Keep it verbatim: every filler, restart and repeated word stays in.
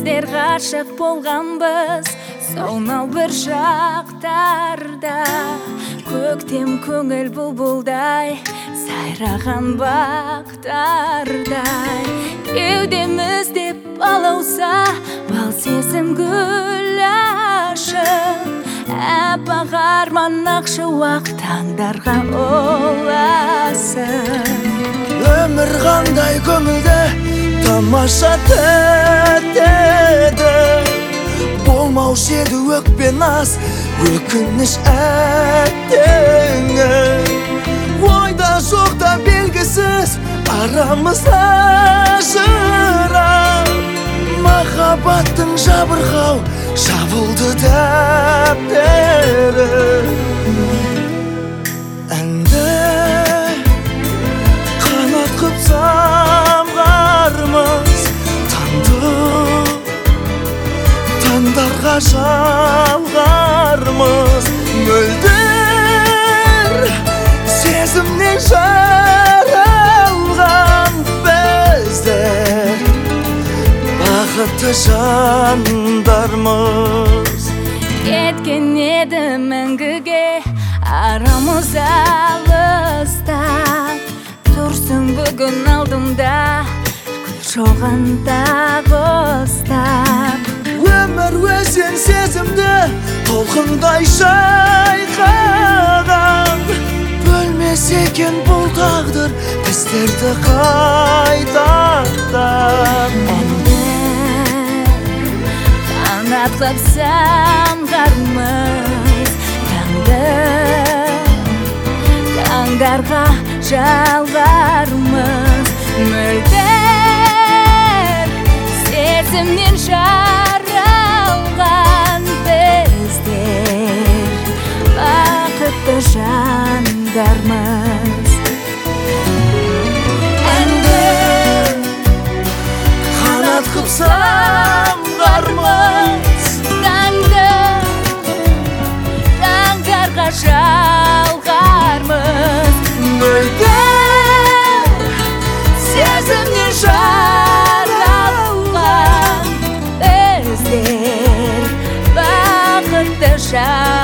Біздер ғашық болғанбыз сонау бір шақтарда. Көктем көңіл бұлбұлдай сайраған бақтардай. Кеудемізде балауса бал сезім гүл ашып. Әппақ арман ақшуақ таңдарға ұласып. Өмір қандай көңілді тамаша тәттеді. Болмаушы еді өкпе наз өкініш әттеңі. Ойда жоқта белгісіз арамызда жырау. Махаббаттың жабырқау жабылды дәптері. Әнді қанат қып самғармыз танды, таңдарға жалғармыз. Мөлдір сезімнен жаралған біздер бақытты жандармыз. Кеткен еді мәңгіге арамыз алыстап. Тұрсың бүгін алдымда гүл шоғанда ұстап. Өмір өзен сезімді толқындай шайқаған. Бөлмес екен бұл тағдыр біздерді қайтардан. Қанат қып самғармыз таңды, таңдарға жалғармыз. Мөлдір сезімнен жаралған біздер бақытты жандармыз. Әнді қанат қып самғармыз таңды, таңдарға жалғармыз. Мөлдір сезімнен жаралған біздер бақытты жандармыз.